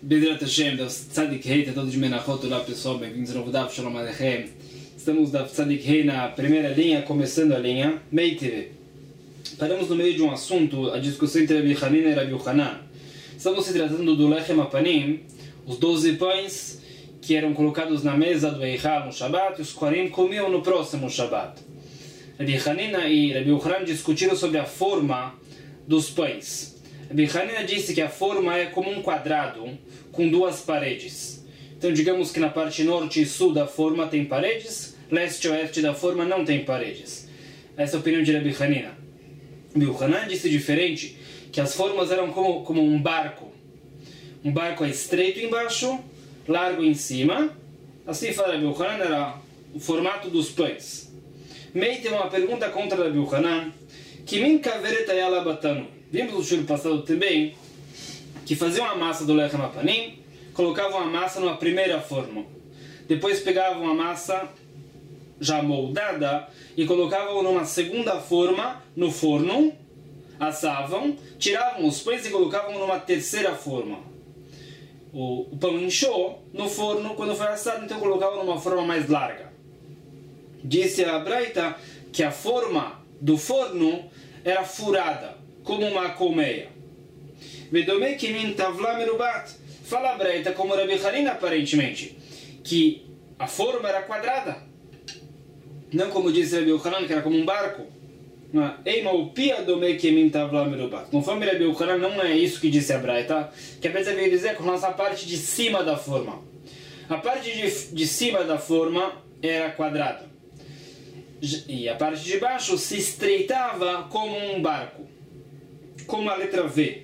Bezerra Hashem, da Tzadik Hei, todos de Menachot, olá pessoal, bem-vindos ao novo Daf Shalom Aleichem. Estamos da Tzadik Hei na primeira linha, começando a linha Mei TV. Paramos no meio de um assunto, a discussão entre Rabi Hanina e Rabi Yochanan. Estamos se tratando do Lechem Apanim, os 12 pães que eram colocados na mesa do Eichal no Shabbat, e os Kohanim comiam no próximo Shabbat. Rabi Hanina e Rabi Yochanan discutiram sobre a forma dos pães. Rabi Hanina disse que a forma é como um quadrado com duas paredes. Então digamos que na parte norte e sul da forma tem paredes, leste e oeste da forma não tem paredes. Essa é a opinião de Rabi Hanina. Rabi Yochanan disse diferente, que as formas eram como um barco. Um barco é estreito embaixo, largo em cima. Assim fala Rabi Yochanan, era o formato dos pães. Mei tem uma pergunta contra Rabi Yochanan, que min kaveret ayala batanu. Vimos no shur passado também que faziam a massa do Lechem Apanim, colocavam a massa numa primeira forma. Depois pegavam a massa já moldada e colocavam numa segunda forma no forno, assavam, tiravam os pães e colocavam numa terceira forma. O pão inchou no forno quando foi assado, então colocavam numa forma mais larga. Disse a Braita que a forma do forno era furada, como uma colmeia. Vedome que min tavla merubat. Fala a Braita como Rabi Hanina aparentemente, que a forma era quadrada. Não como disse Rabi Yochanan, que era como um barco. Eima o pia dome que min tavla merubat. Conforme Rabi Yochanan, não é isso que disse a Braita, que a Braita veio dizer com a nossa parte de cima da forma. A parte de cima da forma era quadrada. E a parte de baixo se estreitava como um barco, como a letra V.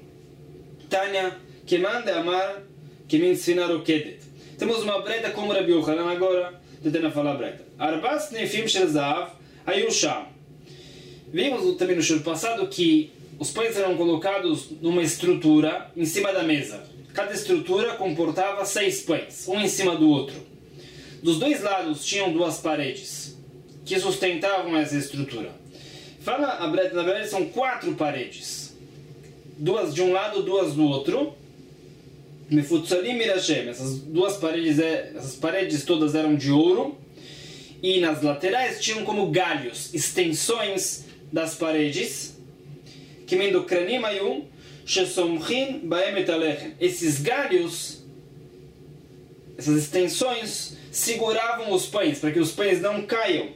Tânia, que manda amar, que me ensinar o Kedet. Temos uma Braita como Rabi Yochanan agora, tentando falar Braita. Arbas nefim shel zahav ayusham. Vimos também no show passado que os pães eram colocados numa estrutura em cima da mesa. Cada estrutura comportava 6 pães, um em cima do outro. Dos dois lados tinham duas paredes que sustentavam essa estrutura. Fala a Braita, na verdade são 4 paredes. Duas de um lado, duas do outro. Mefutzalim mirashem. Essas paredes todas eram de ouro. E nas laterais tinham como galhos, extensões das paredes. Kemendo kranim ayum shesomchin baem et alechem. Esses galhos, essas extensões, seguravam os pães, para que os pães não caiam.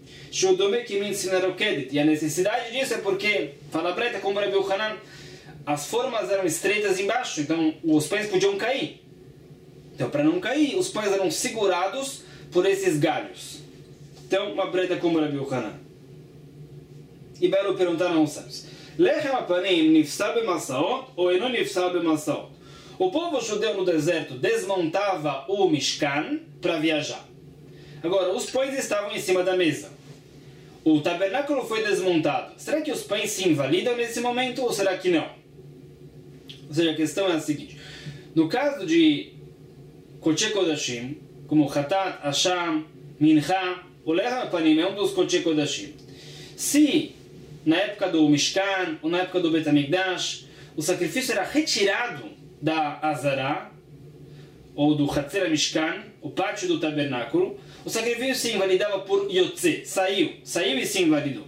E a necessidade disso é porque, fala a Braita como Rabi Yochanan, as formas eram estreitas embaixo, então os pães podiam cair. Então, para não cair, os pães eram segurados por esses galhos. Então, uma Braita como Rabi Yochanan. E Belo perguntaram aos sábios: Lechem apanim nifsa b'masaot ou eno nifsa b'masaot? O povo judeu no deserto desmontava o Mishkan para viajar. Agora, os pães estavam em cima da mesa. O tabernáculo foi desmontado. Será que os pães se invalidam nesse momento ou será que não? Ou seja, a questão é a seguinte. No caso de Kodesh Kodashim, como Hatat, Asham, Mincha, o Lechem Apanim é um dos Kodesh Kodashim. Se na época do Mishkan ou na época do Bet HaMikdash o sacrifício era retirado da Azara ou do Hatzer Mishkan, o pátio do tabernáculo, o sacrifício se invalidava por Yotze, saiu e se invalidou.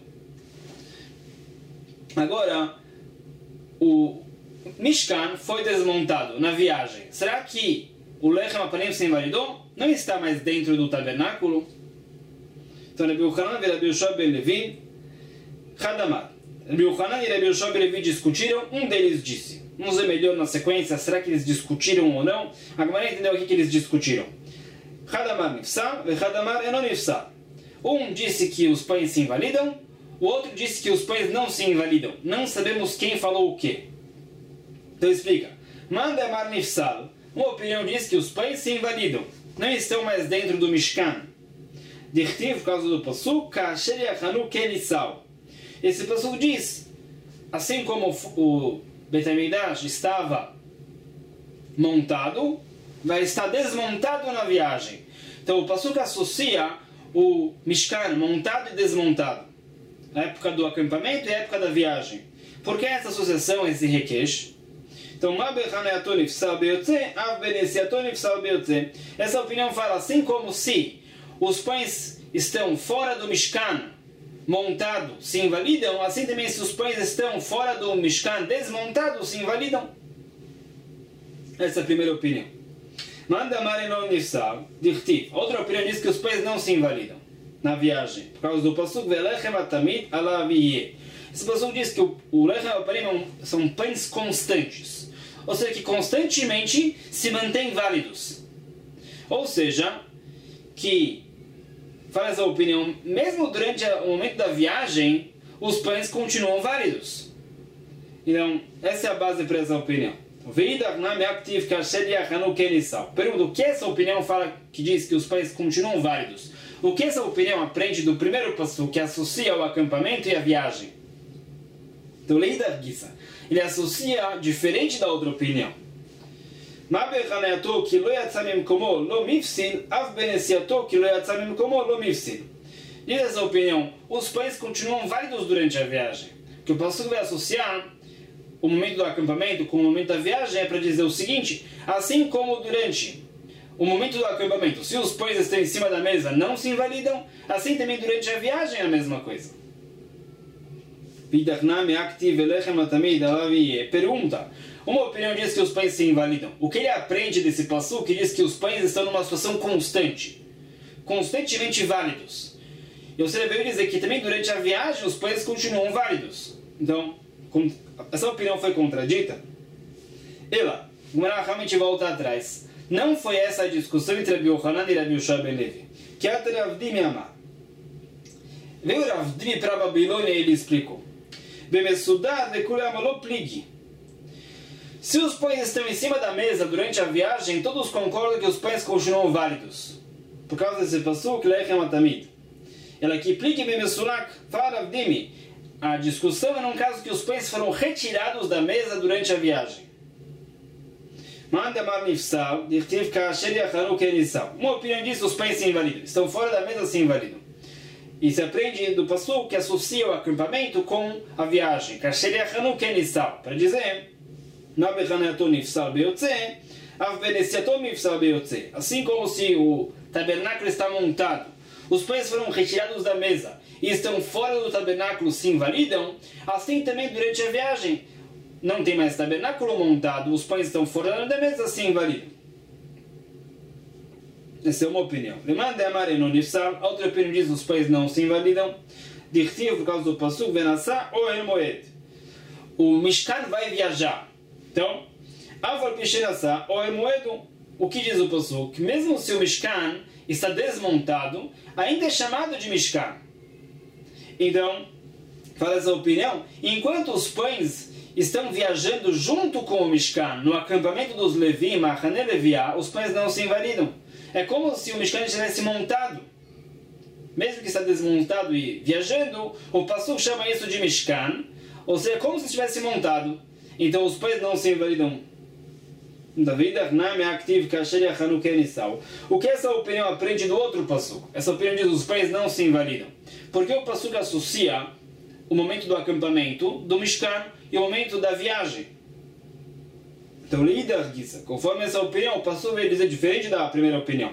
Agora, o Mishkan foi desmontado na viagem. Será que o Lechem Apanim se invalidou? Não está mais dentro do tabernáculo? Então, Rabi Yochanan e Rabi Yoshua ben Levi, Hadamar. Rabi Yochanan e Rabi Yoshua ben Levi discutiram, um deles disse. Vamos ver melhor na sequência, será que eles discutiram ou não? A Gemara entendeu o que eles discutiram. Hadamar nifsa, e Hadamar enon nifsa. Um disse que os pães se invalidam, o outro disse que os pães não se invalidam. Não sabemos quem falou o quê. Então explica. Manda amar nifsal. Uma opinião diz que os pães se invalidam. Não estão mais dentro do Mishkan. Dichtiv, por causa do Pasuk, kasher yachanu kenisal. Esse Pasuk diz, assim como o Bet HaMikdash estava montado, vai estar desmontado na viagem. Então o Pasuk associa o Mishkan montado e desmontado. A época do acampamento e a época da viagem. Por que essa associação, esse requesh? Então, essa opinião fala assim como se os pães estão fora do Mishkan, montado, se invalidam, assim também se os pães estão fora do Mishkan, desmontados, se invalidam. Essa é a primeira opinião. Outra opinião diz que os pães não se invalidam na viagem, por causa do pasuk velechem atamid alav yeh. Esse pasuk diz que o lechem aparim são pães constantes, ou seja, que constantemente se mantêm válidos. Ou seja, que fala essa opinião, mesmo durante o momento da viagem, os pães continuam válidos. Então, essa é a base para essa opinião. Pergunta, o que essa opinião fala que diz que os pães continuam válidos? O que essa opinião aprende do primeiro passo que associa o acampamento e a viagem? Então, ele associa diferente da outra opinião. Diz essa opinião, os pães continuam válidos durante a viagem. Que o pastor vai associar o momento do acampamento com o momento da viagem é para dizer o seguinte: assim como durante o momento do acampamento, se os pães estão em cima da mesa, não se invalidam, assim também durante a viagem é a mesma coisa. Pergunta: uma opinião diz que os pães se invalidam. O que ele aprende desse passuco que diz que os pães estão numa situação constante, constantemente válidos? E você deve dizer que também durante a viagem os pães continuam válidos. Então, essa opinião foi contradita. Ela, realmente volta atrás. Não foi essa a discussão entre Rabi Yohanan e Rabi Yoshua ben Levi. Que a Rav Dimi amar. Veio Rav Dimi para a Babilônia e ele explicou: se os pães estão em cima da mesa durante a viagem, todos concordam que os pães continuam válidos. Por causa desse passuco, lechem atamid. Ela que plique bemesurak, fala Rav Dimi. A discussão é num caso que os pães foram retirados da mesa durante a viagem. Uma opinião diz que os pães se invalidam. Estão fora da mesa, se invalidam. E se aprende do passuco que associa o acampamento com a viagem. Para dizer, assim como se o tabernáculo está montado, os pães foram retirados da mesa e estão fora do tabernáculo, se invalidam, assim também durante a viagem. Não tem mais tabernáculo montado, os pães estão fora da mesa, se invalidam. Essa é uma opinião. Outra opinião diz que os pães não se invalidam. Por causa do pasuk, Venassá ou El Moed. O Mishkan vai viajar. Então, Aval Pishenassá ou El Moed, o que diz o pasuk? Mesmo se o Mishkan está desmontado, ainda é chamado de Mishkan. Então, fala essa opinião, enquanto os pães estão viajando junto com o Mishkan, no acampamento dos Levi, Machane Leviá, os pães não se invalidam. É como se o Mishkan estivesse montado. Mesmo que está desmontado e viajando, o passuco chama isso de Mishkan, ou seja, é como se estivesse montado. Então os pães não se invalidam. O que essa opinião aprende do outro passuco? Essa opinião diz que os pães não se invalidam. Porque o passuco associa o momento do acampamento, do Mishkan, e o momento da viagem. Então, conforme essa opinião, o passuco vai dizer diferente da primeira opinião.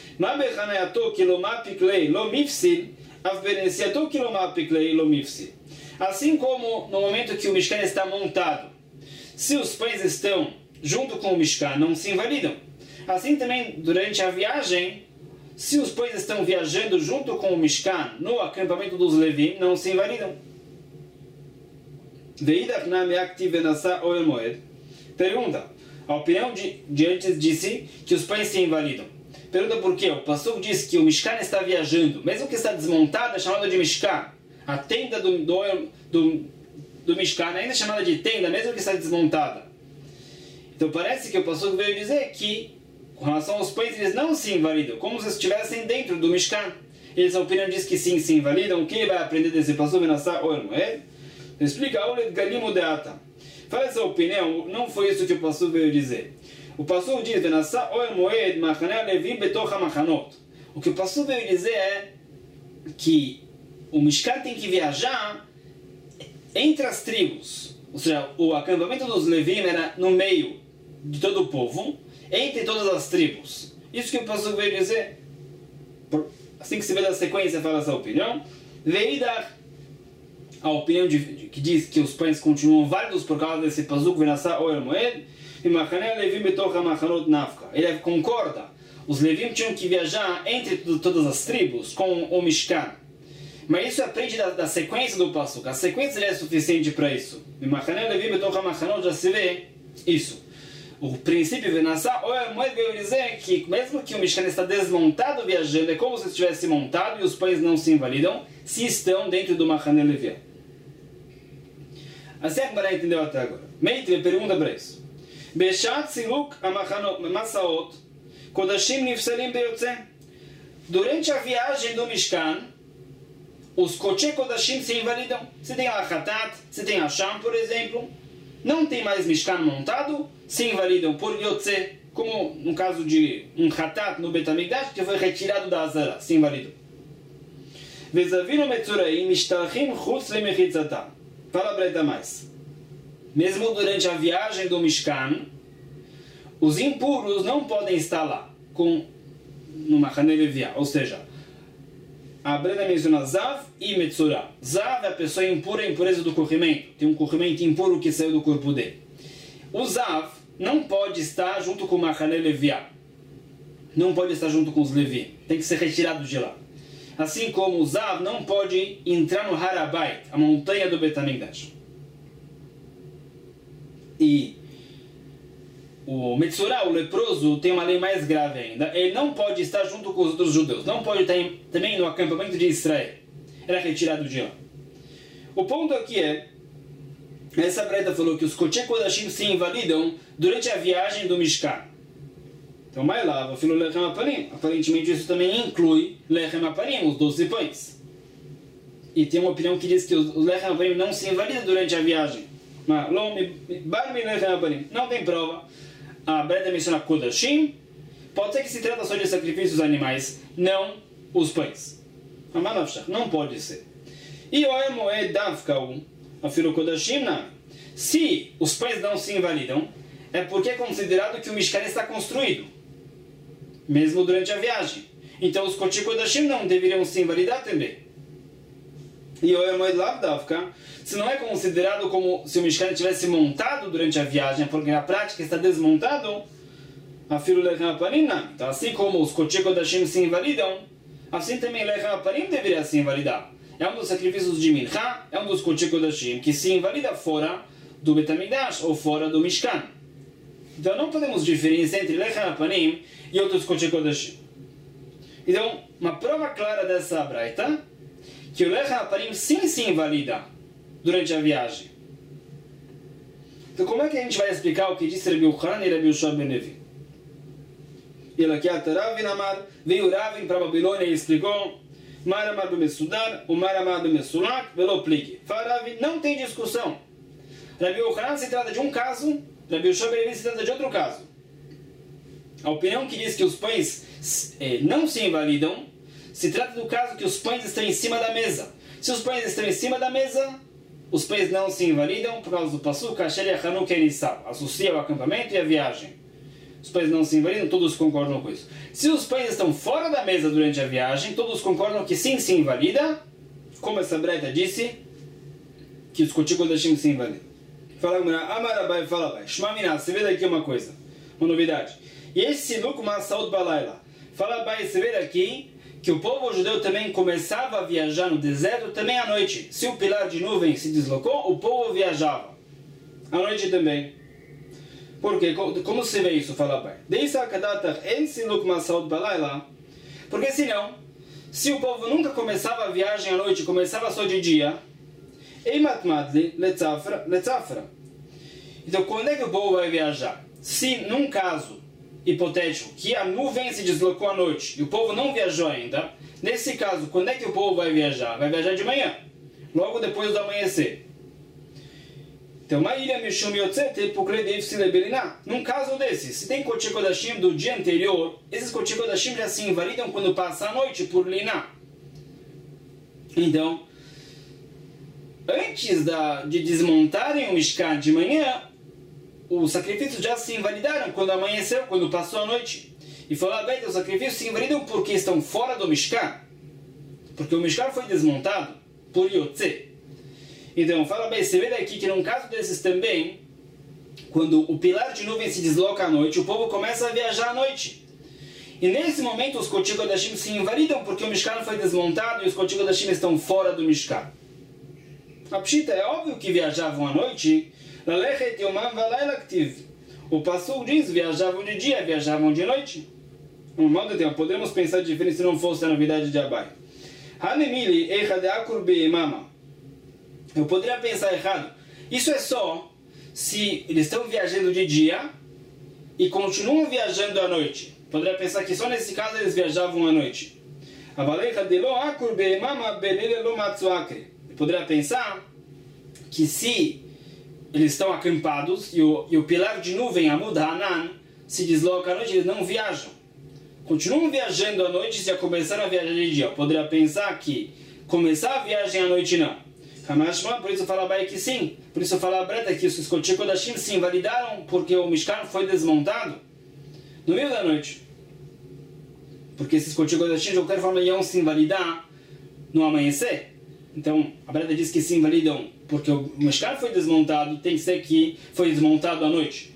Assim como no momento que o Mishkan está montado, se os pães estão junto com o Mishkan, não se invalidam. Assim também, durante a viagem, se os pães estão viajando junto com o Mishkan, no acampamento dos Levi, não se invalidam. Pergunta: a opinião de antes disse que os pães se invalidam. Pergunta por quê? O pastor diz que o Mishkan está viajando, mesmo que está desmontada, é chamada de Mishkan. A tenda do Mishkan ainda é chamada de tenda, mesmo que está desmontada. Então parece que o pastor veio dizer que, com relação aos pães, eles não se invalidam, como se estivessem dentro do Mishkan. Essa opinião diz que sim, se invalidam. O que ele vai aprender desse pastor? Explica Fala essa opinião, não foi isso que o pastor veio dizer. O pastor diz: o que o pastor veio dizer é que o Mishkan tem que viajar entre as tribos. ou seja, o acampamento dos Levim era no meio de todo o povo, entre todas as tribos. Isso que o pastor veio dizer, assim que se vê da sequência, fala essa opinião. Veio dar a opinião que diz que os pães continuam válidos por causa desse pasuk Venasá Oel Moed, e Machaneh Levim betocha Machanot Nafka. Ele concorda, os Levim tinham que viajar entre todas as tribos com o Mishkan. Mas isso aprende da sequência do pasuk. A sequência já é suficiente para isso. E Machaneh Levim betocha Machanot já se vê isso. O princípio Venasá Oel Moed veio dizer que mesmo que o Mishkan está desmontado viajando, é como se estivesse montado e os pães não se invalidam se estão dentro do Machaneh Levim. Assim a Gemara entendeu até agora. Meitre pergunta para isso. Beshat Siluk Masaot Kodashim Nifsalim Beyotze. Durante a viagem do Mishkan, os Koche Kodashim se invalidam. Se tem a Hatat, se tem a Sham, por exemplo, não tem mais Mishkan montado, se invalidam por Yotze, como no caso de um Hatat no Betamigdash, que foi retirado da Azara, se invalidou. Vezavino Metzuraim Mishtalchim Chutz Lemechitzatam. Fala Breta mais. Mesmo durante a viagem do Mishkan, os impuros não podem estar lá no Machaneh Levim. Ou seja, a Breta menciona Zav e Metzorah. Zav é a pessoa impura, a impureza do corrimento. Tem um corrimento impuro que saiu do corpo dele. O Zav não pode estar junto com o Machaneh Levim. Não pode estar junto com os Levim. Tem que ser retirado de lá. Assim como o Zav não pode entrar no Harabait, a montanha do Betamigdash. E o Metzorah, o leproso, tem uma lei mais grave ainda. Ele não pode estar junto com os outros judeus. Não pode estar também no acampamento de Israel. Era retirado de lá. O ponto aqui é, essa Breta falou que os Koche Kodashim se invalidam durante a viagem do Mishkan. Então, mais lá, o filho Lechem Apanim. Aparentemente isso também inclui Lechem Apanim, os 12 pães. E tem uma opinião que diz que os Lechem Apanim não se invalidam durante a viagem. Mas não tem prova. A Breta menciona Kodashim. Pode ser que se trata só de sacrifícios animais, não os pães. Não pode ser. E o Moed Davkau, a filho Kodashim, não. Se os pães não se invalidam, é porque é considerado que o Mishkan está construído, mesmo durante a viagem. Então os Koche Kodashim não deveriam se invalidar também. E o Moed Davka, se não é considerado como se o Mishkan tivesse montado durante a viagem, porque na prática está desmontado, a filho Lechem Apanim não. Então, assim como os Koche Kodashim se invalidam, assim também Lechem Apanim deveria se invalidar. É um dos sacrifícios de Mincha, é um dos Koche Kodashim que se invalida fora do Betamigdash ou fora do Mishkan. Então não podemos diferenciar entre Lechem Apanim e outros Koche Kodashim. Então, uma prova clara dessa braita, que o Lechem Apanim sim se invalida durante a viagem. Então como é que a gente vai explicar o que disse Rabi Yochanan e Rabi Yoshua ben Levi? Ele aqui, veio Ravin para a Babilônia e explicou Maramar b'mesudar, o Maramar b'mesulak, velo plique. Fala Ravin, não tem discussão. Rabi Yochanan se trata de um caso, Rabi Yoshua ben Levi se trata de outro caso. A opinião que diz que os pães não se invalidam se trata do caso que os pães estão em cima da mesa. Se os pães estão em cima da mesa, os pães não se invalidam por causa do pasuk Asher Yachanu Kenisab, associa o acampamento e a viagem. Os pães não se invalidam, todos concordam com isso. Se os pães estão fora da mesa durante a viagem, todos concordam que sim se invalida, como essa Breta disse, que os Koche Kodashim se invalidam. Fala Amarabai, fala Bai. Shma Minah, você vê daqui uma coisa, uma novidade. E esse Siluk Masaot Balayla. Fala Bai, você vê daqui que o povo judeu também começava a viajar no deserto também à noite. Se o pilar de nuvem se deslocou, o povo viajava. À noite também. Por quê? Como se vê isso? Fala bem. Porque senão, se o povo nunca começava a viagem à noite, começava só de dia, então quando é que o povo vai viajar? Se num caso hipotético, que a nuvem se deslocou à noite e o povo não viajou ainda, nesse caso, quando é que o povo vai viajar? Vai viajar de manhã, logo depois do amanhecer. Então, num caso desse, se tem Koche Kodashim do dia anterior, esses Koche Kodashim já se invalidam quando passa a noite por Liná. Então, antes de desmontarem o Mishkan de manhã, os sacrifícios já se invalidaram quando amanheceu, quando passou a noite. E falou, os sacrifícios se invalidam porque estão fora do Mishkan. Porque o Mishkan foi desmontado por Yotze. Então, fala bem, você vê daqui que num caso desses também, quando o pilar de nuvem se desloca à noite, o povo começa a viajar à noite. E nesse momento os Kodesh Kodashim se invalidam porque o Mishkan foi desmontado e os Kodesh Kodashim estão fora do Mishkan. A Pshita é óbvio que viajavam à noite. O Pasuk diz, viajavam de dia, viajavam de noite. No modo de tempo, podemos pensar diferente se não fosse a novidade de Abai. Eu poderia pensar errado. Isso é só se eles estão viajando de dia e continuam viajando à noite. Poderia pensar que só nesse caso eles viajavam à noite. Poderia pensar que se eles estão acampados e o pilar de nuvem, Amud Hanan, se desloca à noite, eles não viajam. Continuam viajando à noite se já começaram a viajar de dia. Poderia pensar que começar a viagem à noite não. Por isso fala Abai que sim. Por isso fala a Breta que os Kodesh Kodashim se invalidaram porque o Mishkan foi desmontado no meio da noite. Porque esses Kodesh Kodashim de qualquer forma iam se invalidar no amanhecer. Então a Breta diz que se invalidam porque o Mishkan foi desmontado, tem que ser que foi desmontado à noite.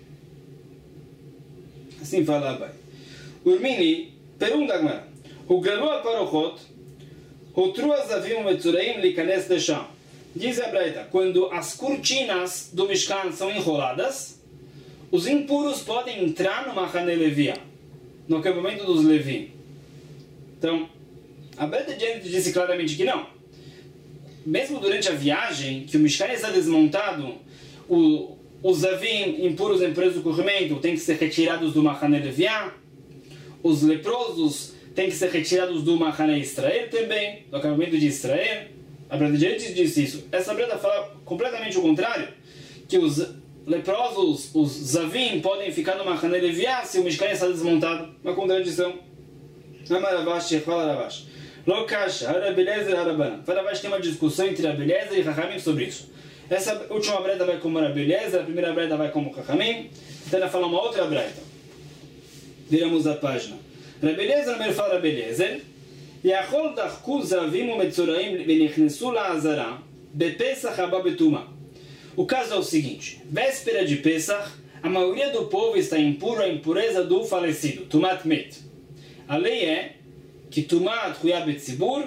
Assim fala Abai. Urmini, pergunta agora. O Galu al-Parochot, o Truazavim Metzuraim likanes deixam. Diz a Breta, quando as cortinas do Mishkan são enroladas, os impuros podem entrar no Machane Levi, no acampamento dos Levi. Então, a Breta disse claramente que não. Mesmo durante a viagem, que o Mishkan está desmontado, os Zavim, impuros em preso corrimento, têm que ser retirados do Machane Levi. Os leprosos têm que ser retirados do Machane Israel também, do acampamento de Israel. A Breta disse isso. Essa Breta fala completamente o contrário, que os leprosos, os Zavim, podem ficar no Machane Levi se o Mishkan está desmontado. Uma contradição. Amaravash, fala Ravash. Lokash, Harabelezer, Harabana. Ravash tem uma discussão entre Rabelezer e Chachamim sobre isso. Essa última Breta vai como Rabelezer, a primeira Breta vai como Chachamim. Então ela fala uma outra Breta. Viramos a página. Rabelezer, primeiro fala Rabelezer. Yachol dachku zavim umetzuraim venichnesu la'azara bepesach haba betuma. O caso é o seguinte. Véspera de Pesach, a maioria do povo está impuro à impureza do falecido. Tumat met. A lei é que Tumat huyah betzibur,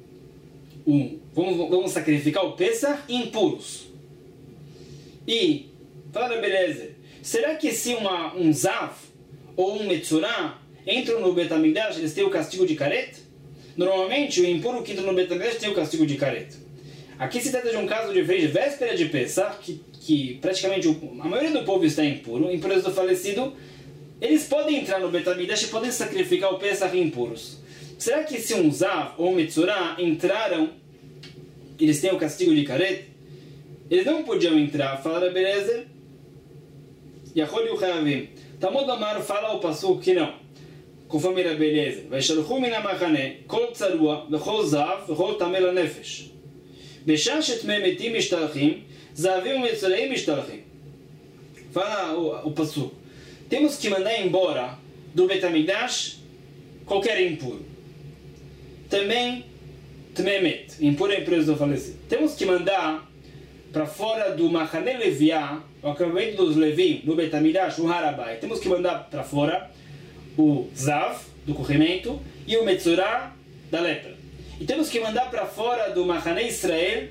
vamos sacrificar o Pesach impuros. E, fala Rabelezer, será que se um Zav ou um Metzorah entram no Betamigdash, eles têm o castigo de caret? Normalmente, o impuro que entra no Betamigdash tem o castigo de caret. Aqui se trata de um caso de véspera de Pesach, que praticamente a maioria do povo está impuro, impureza do falecido. Eles podem entrar no Betamigdash e podem sacrificar o Pesach impuros. Será que se um Zav ou um Metzorah entraram, eles têm o castigo de caret? Eles não podiam entrar. Fala Rabelezer. Yachol yuchavim. Talmud Amar fala o Pasuk que não. Conforme Rabelezer. Vaishalchu min hamachane kol tzarua vechol zav vechol tameh lanefesh. Beshah shetmei metim mishtalchim zavim umetzoreim mishtalchim. Fala o Pasuk. Temos que mandar embora do Betamigdash qualquer impuro. Também Tmemet, impuro é preso do falecido. Temos que mandar para fora do Machane Levi, o acampamento dos Levi, no Betamigdash, o Harabai. Temos que mandar para fora o Zav, do corrimento, e o Metzorah, da lepra. E temos que mandar para fora do Machane Israel,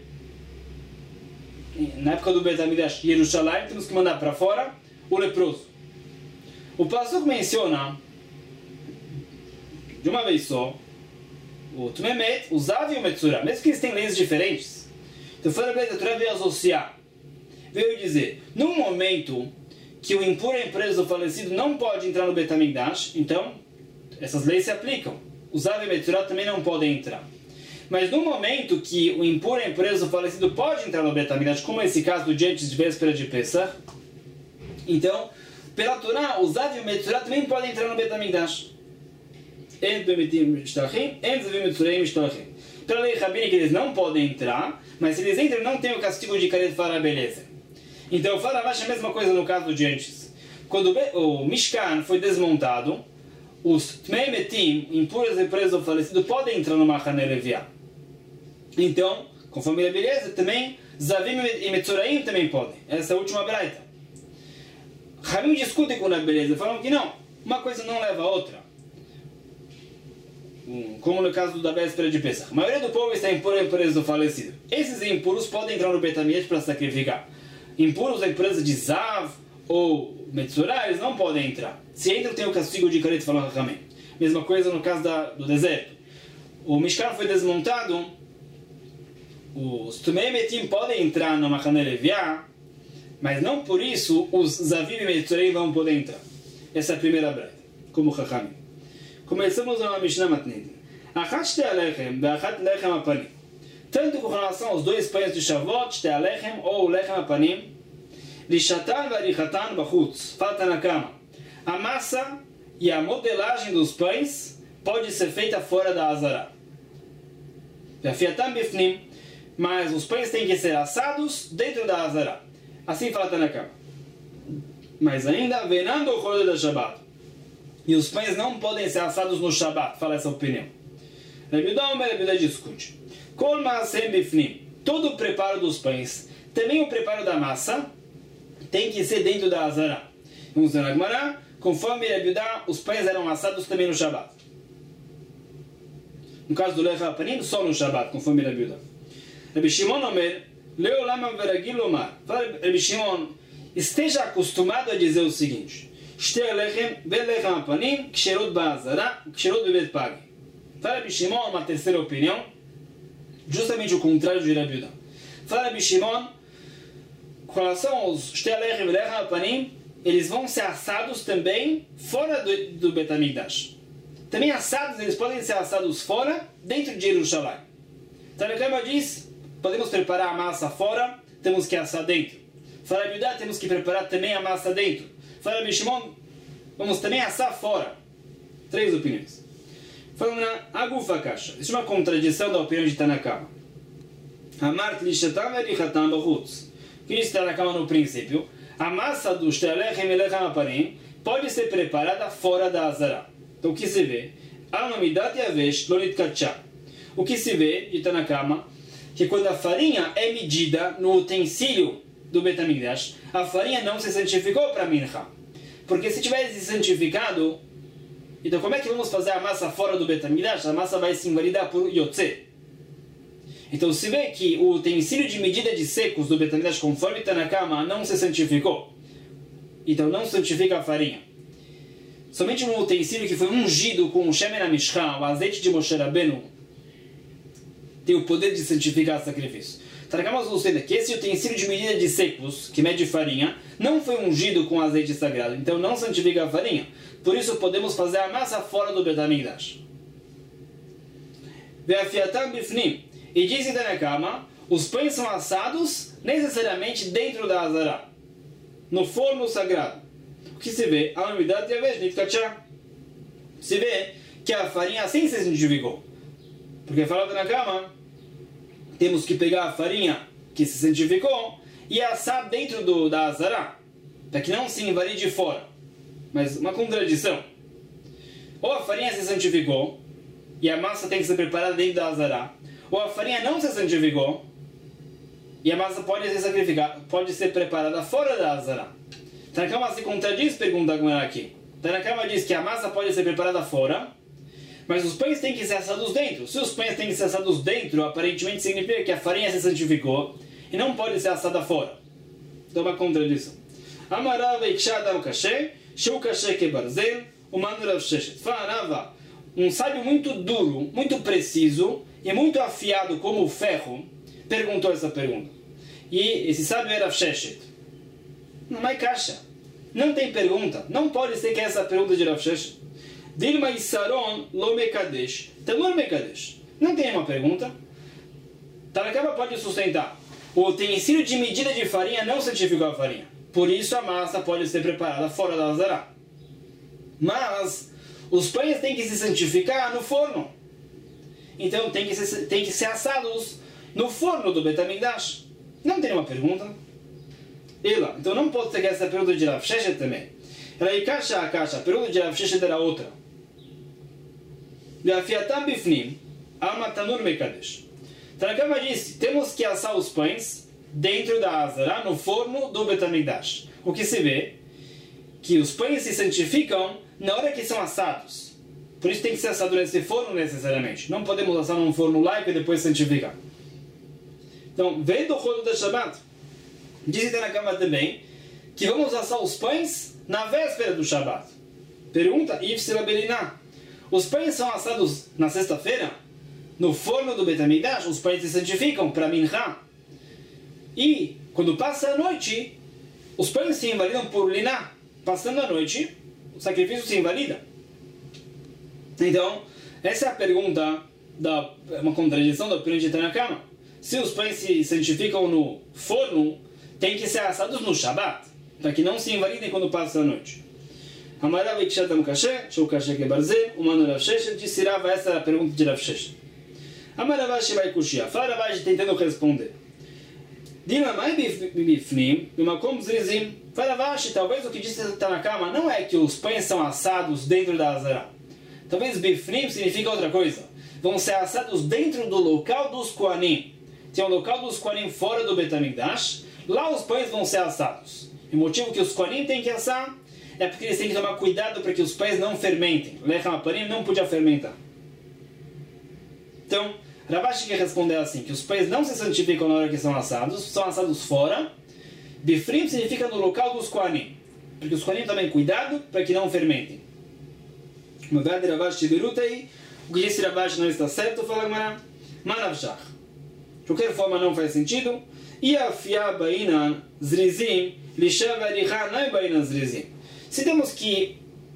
na época do Betamigdash, Jerusalém, temos que mandar para fora o leproso. O Pasuk menciona, de uma vez só, o Tmemet, o Zav e o Metzorah, mesmo que eles têm leis diferentes. Então, a Torá veio associar, veio dizer, num momento que o impuro e preso falecido não pode entrar no Betamigdash, então, essas leis se aplicam. O Zav e o Metzorah também não podem entrar. Mas no momento que o impuro e preso falecido pode entrar no Betamigdash, como esse caso do dia de véspera de Pesach, então, pela Torá, o Zav e o Metzorah também podem entrar no Betamigdash. Pela lei rabínica eles não podem entrar, mas se eles entram não tem o castigo de Karet Farah Beleza. Então o Faravash é a mesma coisa no caso de antes. Quando o Mishkan foi desmontado, os Tmei Metim, impuros e presos do falecido, podem entrar no Machane Leviá. Então, conforme a beleza, também Zavim e Metzoraim também podem. Essa é a última braita. Ramim discutem com a beleza, falam que não, uma coisa não leva a outra. Como no caso da véspera de Pesach. A maioria do povo está impuro e preso do falecido. Esses impuros podem entrar no Betamiet para sacrificar. Impuros da empresa de Zav ou Metzorah, eles não podem entrar. Se entram, tem o castigo de Karet Farah Hamim. Mesma coisa no caso do deserto. O Mishkan foi desmontado, os Tumei Metim podem entrar na Machane Leviá, mas não por isso os Zavim e Metzorah vão poder entrar. Essa é a primeira braita, como Chachamim. Começamos na Mishnah Matnid. Achat Shtei Alechem ve'achat Lechem Apanim. Tanto com relação aos dois pães de Shavuot, Shtei Alechem ou Lechem Apanim, Lishatan ve'arichatan bachutz. Fala na cama. A massa e a modelagem dos pães pode ser feita fora da Azara. Ve'afiatam bifnim. Mas os pães têm que ser assados dentro da Azara. Assim fala na cama. Mas ainda, venando o rodo da Shabbat. E os pães não podem ser assados no Shabbat. Fala essa opinião. Rebidá discute. Kol ma'asem bifnim. Todo o preparo dos pães, também o preparo da massa, tem que ser dentro da Azara. Vamos ver na Gemara, conforme Rebidá, os pães eram assados também no Shabbat. No caso do Lechem Apanim, só no Shabbat, conforme Rebidá. Rabbi Shimon Omer, Leolam veragil lomar. Rabbi Shimon, esteja acostumado a dizer o seguinte: Shtei Alechem ve'lechem Apanim, ksherut ba'azara, ksherut bebet pagi. Fala Rabbi Shimon, uma terceira opinião, justamente o contrário de Rabbi Yehuda. Fala Rabbi Shimon, com relação aos Shtei Alechem ve'lechem Apanim, eles vão ser assados também fora do Bet HaMikdash. Também assados, eles podem ser assados fora, dentro de Jerusalém. Então a Kama diz, podemos preparar a massa fora, temos que assar dentro. Fala Rabbi Yehuda, temos que preparar também a massa dentro. Fala Rabbi Shimon, vamos também assar fora. Três opiniões. Falando na Agufa Kasha. Isso é uma contradição da opinião de Tanakama. Amart lishatam verichatam bachutz. O que disse Tanakama no princípio? A massa do Shtei Alechem e Lechem Apanim pode ser preparada fora da Azara. Então o que se vê? Al-Mamidat Yavesh Lonit Katcha. O que se vê de Tanakama? Que quando a farinha é medida no utensílio do Bet HaMikdash, a farinha não se santificou para Mincha. Porque se tivesse santificado, então como é que vamos fazer a massa fora do Bet HaMikdash? A massa vai se invalidar por Yotze. Então se vê que o utensílio de medida de secos do Bet HaMikdash, conforme Tanakama, não se santificou. Então não santifica a farinha. Somente um utensílio que foi ungido com o Shemen HaMishcha, o azeite de Moshe Rabbeinu, tem o poder de santificar o sacrifício. Tanakama nos ensina que esse utensílio de medida de secos, que mede farinha, não foi ungido com azeite sagrado, então não santifica a farinha. Por isso podemos fazer a massa fora do Bet HaMikdash. Ve'afiatam bifnim. E diz em Tanakama, os pães são assados necessariamente dentro da Azara, no forno sagrado. O que se vê? A unidade se vê que a farinha assim se santificou. Porque fala Tanakama, temos que pegar a farinha que se santificou e assar dentro da Azara, para que não se invalide de fora. Mas uma contradição. Ou a farinha se santificou e a massa tem que ser preparada dentro da Azara, ou a farinha não se santificou e a massa pode ser preparada fora da Azara. Tanakama se contradiz, pergunta a aqui. Tanakama diz que a massa pode ser preparada fora, mas os pães têm que ser assados dentro. Se os pães têm que ser assados dentro, aparentemente significa que a farinha se santificou e não pode ser assada fora. Então uma contradição. Amarava ikshadam kashe, sheu kashe kebarzel, umanu rav sheshet. Falava, um sábio muito duro, muito preciso e muito afiado como o ferro, perguntou essa pergunta. E esse sábio era Rav Sheshet. Não é caixa. Não tem pergunta. Não pode ser que essa pergunta de Rav Sheshet. Dilma Isaron lo mekadesh. Telur mekadesh. Não tem uma pergunta. Tanakama pode sustentar. O utensílio de medida de farinha não santificou a farinha. Por isso a massa pode ser preparada fora da Azara. Mas os pães têm que se santificar no forno. então tem que ser assados no forno do Beit HaMikdash. Não tem uma pergunta? Então não pode ser que essa pergunta de Rav Sheshet também. Ela é caixa a caixa. A pergunta de Rav Sheshet era outra. Ve'afiatam bifnim, alma tanur mekadesh. Tanakama disse, temos que assar os pães dentro da Azara, no forno do Beit HaMikdash. O que se vê que os pães se santificam na hora que são assados. Por isso tem que ser assado nesse forno necessariamente. Não podemos assar num forno laico e depois santificar. Então, vem do rolo da Shabbat. Diz Tanakama também que vamos assar os pães na véspera do Shabbat. Pergunta, Ifsila Beliná. Os pães são assados na sexta-feira? No forno do Beit HaMikdash, os pães se santificam para Minchá. E, quando passa a noite, os pães se invalidam por Liná. Passando a noite, o sacrifício se invalida. Então, essa é a pergunta, uma contradição da opinião de Tanakama. Se os pães se santificam no forno, tem que ser assados no Shabbat, para que não se invalidem quando passa a noite. Amarav Ikshatam Kashe, Shou Kashe Kebarze, Umano Rav Sheshet, disse Rava, essa é a pergunta de Rav Sheshet. Amaravashi vai Kushia, fala Ravashi tentando responder. Dima Mai Bifnim, Bimakom Zrizim, fala Ravashi, talvez o que disse Tanakama não é que os pães são assados dentro da Azara. Talvez Bifnim significa outra coisa. Vão ser assados dentro do local dos Kohanim. Tem um local dos Kohanim fora do Beit HaMikdash, lá os pães vão ser assados. E o motivo que os Kohanim têm que assar é porque eles têm que tomar cuidado para que os pães não fermentem. Lechem Aparim não podia fermentar. Então, Ravashi quer responder assim, que os pães não se santificam na hora que são assados fora. Bifrim significa no local dos Kohanim, porque os Kohanim tomem cuidado para que não fermentem. No verdade, Ravashi Berutei, o que disse Ravashi não está certo, fala Gemara, Manavshach. De qualquer forma não faz sentido. E afiar Bainan Zrizim, Lishav Arichah não é Bainan Zrizim. Se temos que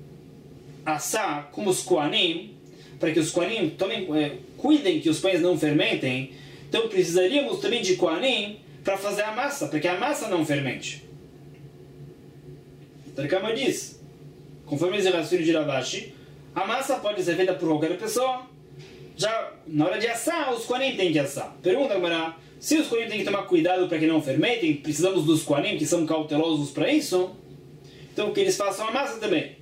assar como os Kohanim, para que os Kohanim cuidem que os pães não fermentem, então precisaríamos também de Kohanim para fazer a massa, para que a massa não fermente. Tanakama diz, conforme esse raciocínio de Ravashi, a massa pode ser feita por qualquer pessoa. Já na hora de assar, os Kohanim têm que assar. Pergunta agora, se os Kohanim têm que tomar cuidado para que não fermentem, precisamos dos Kohanim que são cautelosos para isso, então que eles façam a massa também.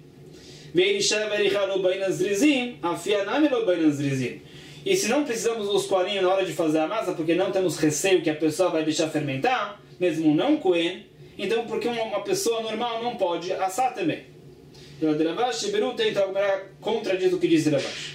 E se não precisamos dos Kohanim na hora de fazer a massa, porque não temos receio que a pessoa vai deixar fermentar, mesmo não Kohen, então porque uma pessoa normal não pode assar também. Então Ravashi Beruta então contradiz o que diz Ravashi.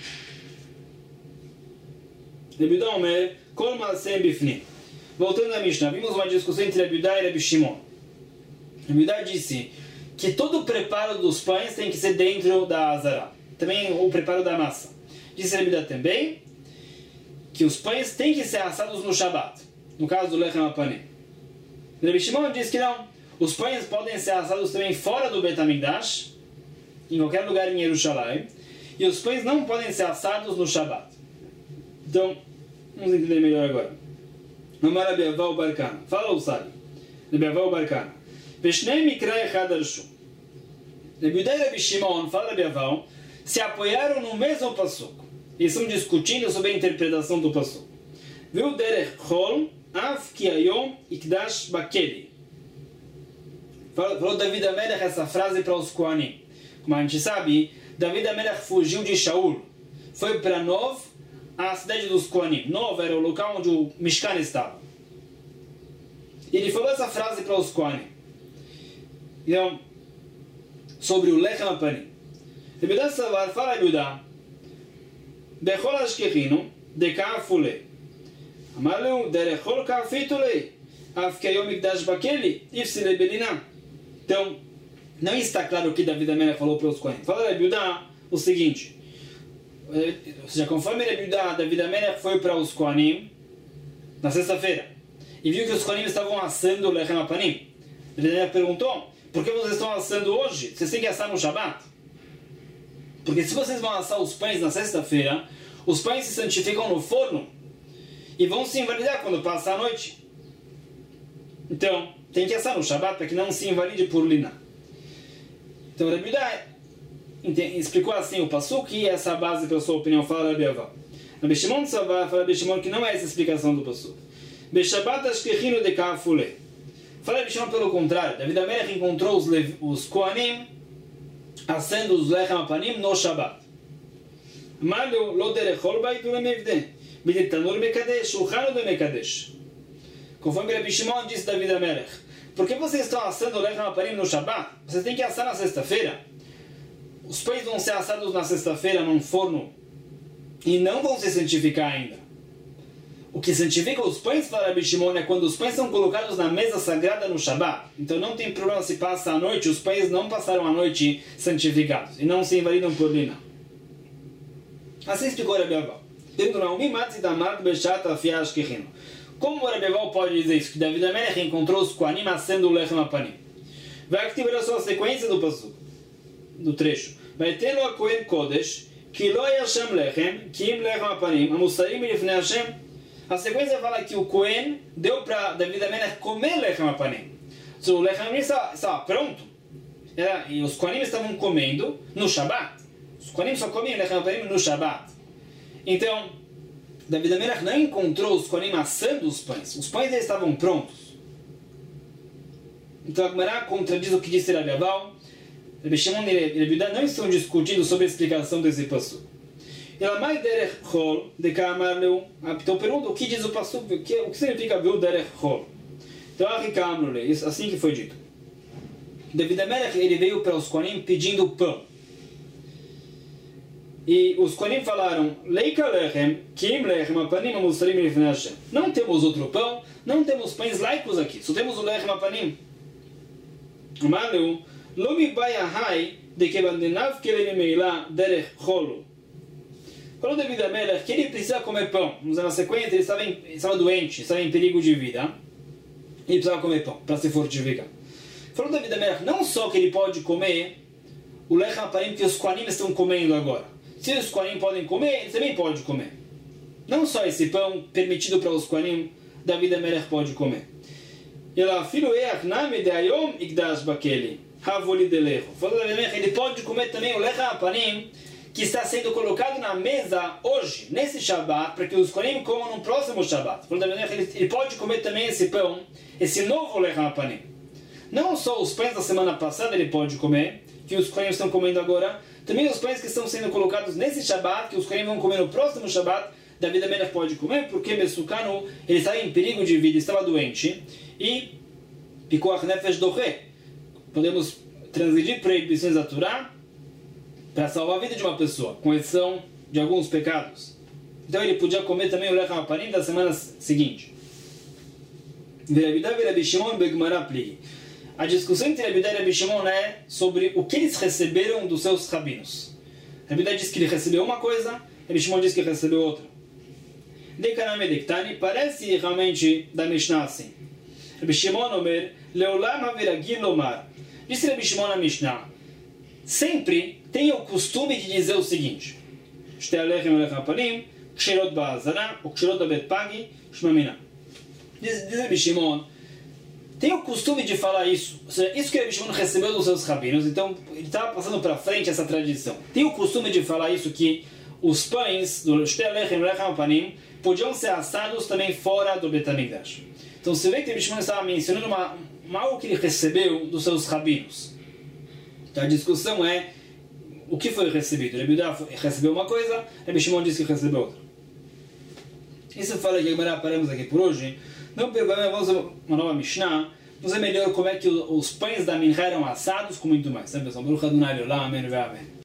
Rebudá Omer, Kol Maaseh Bifnim. Voltando à Mishnah, vimos uma discussão entre Rebudá e Rabi Shimon. Rebudá disse que todo o preparo dos pães tem que ser dentro da Azara. Também o preparo da massa. Disse Rebudá também que os pães têm que ser assados no Shabbat. No caso do Lechem Apanim. Rabi Shimon disse que não. Os pães podem ser assados também fora do Beit HaMikdash, em qualquer lugar em Jerusalém. E os pães não podem ser assados no Shabbat. Então, vamos entender melhor agora. Amar Rabi Aval Barkana. Fala o Sari. Rabi Aval Barkana. Veshnei Mikra Echad Arshu. Rabi Udai e Rabi Shimon, fala Rabi Aval, se apoiaram no mesmo passuco. Eles estão discutindo sobre a interpretação do passuco. Viu Derech Chol, Av Ki Ayom Ikdash Bakeli. Falou David Amelech essa frase para os Kohanim. Como a gente sabe, David Amelech fugiu de Shaul. Foi para Nov, a cidade dos Kohanim. Nov era o local onde o Mishkan estava. Ele falou essa frase para os Kohanim. Então, sobre o Lechem Apanim. Rebudá Savar, fala Rebudá, Bechol Ashkechinu, Dekafule. Amarleu, Derechol Kafitule, Afkeyom Mikdash Bakeli, Ifsile Beliná. Então, não está claro o que David Amelech falou para os Kohanim. Fala Rebudá o seguinte, ou seja, conforme Rebudá, David Amelech foi para os Kohanim na sexta-feira e viu que os Kohanim estavam assando o Lechem Apanim. Ele perguntou, por que vocês estão assando hoje? Vocês têm que assar no Shabbat? Porque se vocês vão assar os pães na sexta-feira, os pães se santificam no forno e vão se invalidar quando passa a noite. Então, tem que assar no Shabbat para que não se invalide por Liná. Então, Rebudá explicou assim o passuco e essa base para a sua opinião, fala Rabi Aval. Rabbi Shimon Tzava fala Rabbi Shimon que não é essa a explicação do pasuk. Beshabat ashkechinu de kafule. Fala Rabbi Shimon pelo contrário. David HaMelech encontrou os Kohanim acendo os lechem apanim no Shabbat. Maleu lo derechol bait ulemevde. Bidetanur mekadesh, shulchan do mekadesh. Conforme Rabbi Shimon disse David HaMelech, por que vocês estão assando o lechem apanim no Shabbat? Vocês têm que assar na sexta-feira. Os pães vão ser assados na sexta-feira num forno e não vão se santificar ainda. O que santifica os pães para Rabbi Shimon é quando os pães são colocados na mesa sagrada no Shabbat. Então não tem problema se passa a noite, os pães não passaram a noite santificados e não se invalidam por lina. Assim explicou Rabbi Aval. Como o Rabbi Aval pode dizer isso? Que David HaMelech encontrou os Kohanim assando o lechem apanim. Vai ativar a sua sequência do pasuk, do trecho. Vai ter o Kohen Kodesh, que lo yashem lechem, kim lechem apanim, amusarim ilifnei Hashem. A sequência fala que o Kohen deu para David HaMelech comer lechem apanim. O lechem apanim estava pronto. E os Kohanim estavam comendo no Shabbat. Os Kohanim só comiam lechem apanim no Shabbat. Então, David HaMelech não encontrou os Kohanim assando os pães. Os pães já estavam prontos. Então a Gemara contradiz o que disse Rabbi Aval. Rabbi Shimon e Rabbi Yehuda não estão discutindo sobre a explicação desse pasuk. Então pergunta o que diz o pasuk, o que significa viu derech chol. Então assim que foi dito. David HaMelech ele veio para os Kohanim pedindo pão. E os Kohanim falaram: Leika lechem, kim lechem apanim amusarim ilifnei Hashem. Não temos outro pão, não temos pães laicos aqui, só temos o lechem apanim. Maleu, lo mibai ahai de que bandenav que ele meila derech cholo. Falou David HaMelech que ele precisa comer pão. Vamos na sequência, ele estava doente, estava em perigo de vida. Ele precisava comer pão para se fortificar. Falou David HaMelech não só que ele pode comer o lechem apanim que os Kohanim estão comendo agora. Se os Kohanim podem comer, ele também pode comer. Não só esse pão permitido para os Kohanim, David HaMelech pode comer. Ele pode comer também o lechem apanim que está sendo colocado na mesa hoje, nesse Shabbat, para que os Kohanim comam no próximo Shabbat. Ele pode comer também esse pão, esse novo lechem apanim. Não só os pães da semana passada ele pode comer, que os Kohanim estão comendo agora, também os pães que estão sendo colocados nesse Shabbat, que os Kohanim vão comer no próximo Shabbat, David HaMelech pode comer, porque Mesukano, ele estava em perigo de vida, estava doente, e Pikuach Nefesh Doche. Podemos transgredir proibições da Torá para salvar a vida de uma pessoa, com exceção de alguns pecados. Então ele podia comer também o lechem apanim da semana seguinte. A discussão entre Rabbi Yehuda e Rabbi Shimon é sobre o que eles receberam dos seus rabinos. Rabbi Yehuda diz que ele recebeu uma coisa, Rabbi Shimon diz que ele recebeu outra. Parece realmente da Mishnah assim. Rabbi Shimon omer, leolam haviragil lomar. Disse Rabbi Shimon na Mishnah, sempre tem o costume de dizer o seguinte: Shtei alechem alechem apanim, ksherot ba'azara, ou ksherot ba'bet pagi, shmamina. Diz Rabbi Shimon, tem o costume de falar isso. Ou seja, isso que Rabbi Shimon recebeu dos seus rabinos, então ele estava passando para frente essa tradição. Tem o costume de falar isso, que os pães do Shtei alechem alechem apanim podiam ser assados também fora do Bet HaMikdash. Então você vê que Rabbi Shimon estava mencionando algo que ele recebeu dos seus rabinos. Então a discussão é o que foi recebido. Rabbi Yehuda recebeu uma coisa, Rabbi Shimon disse que recebeu outra. Isso fala que agora paramos aqui por hoje. Não perguntamos, vamos a uma nova Mishnah. Vamos ver melhor como é que os pães da Mincha eram assados com muito mais. Sempre pessoal, Baruch Adonai Leolam, amém.